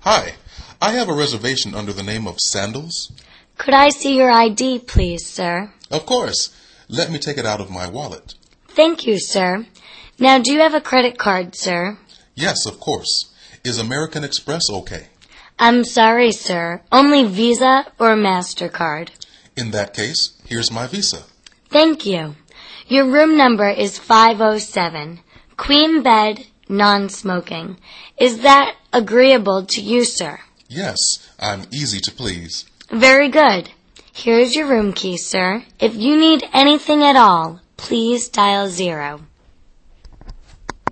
Hi, I have a reservation under the name of Sandals. Could I see your ID, please, sir? Of course. Let me take it out of my wallet. Thank you, sir. Now, do you have a credit card, sir? Yes, of course. Is American Express okay? I'm sorry, sir. Only Visa or MasterCard. In that case, here's my Visa. Thank you. Your room number is 507. Queen bed, non-smoking. Is that agreeable to you, sir? Yes, I'm easy to please. Very good. Here's your room key, sir. If you need anything at all, please dial 0.